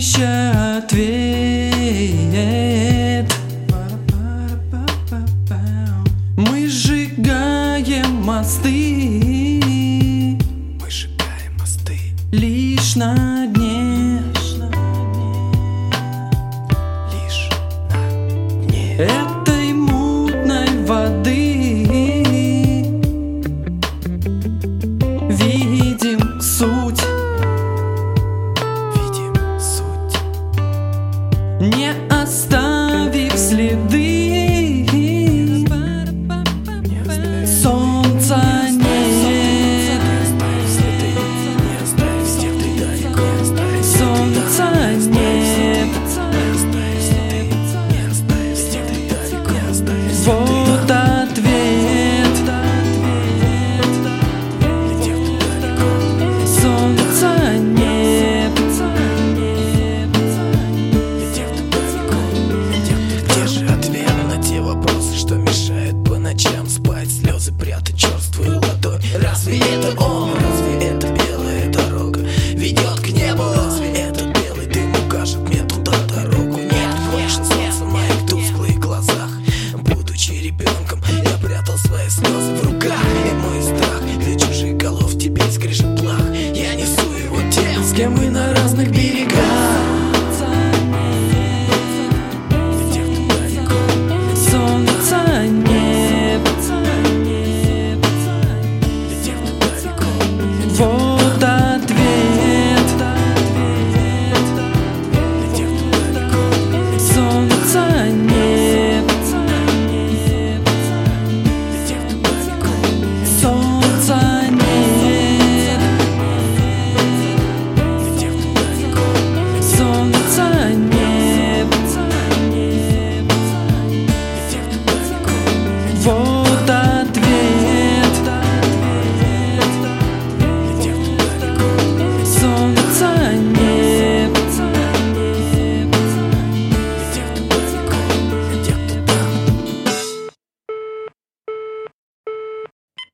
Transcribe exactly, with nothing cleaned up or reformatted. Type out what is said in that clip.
ища ответ, мы сжигаем мосты, мы сжигаем мосты лишь на дне, лишь на дне этой мутной воды. Видим суть, видим суть, не оставив следы. Солнца нет, солнца нет, вот ответ. Солнца нет, где же ответ на те вопросы, что мешают по ночам спать, слезы прятать черствую ладонь? Разве это он? Разве это белая дорога ведет к небу? Разве этот белый дым укажет мне туда дорогу? Нет, больше солнца в моих тусклых глазах. Будучи ребенком, я прятал свои слезы в руках, и мой страх для чужих голов теперь скрежет плах. Я несу его тем, с кем мы на разных берегах. солнца нет, вот ответ. Солнца нет, солнца нет, солнца нет, вот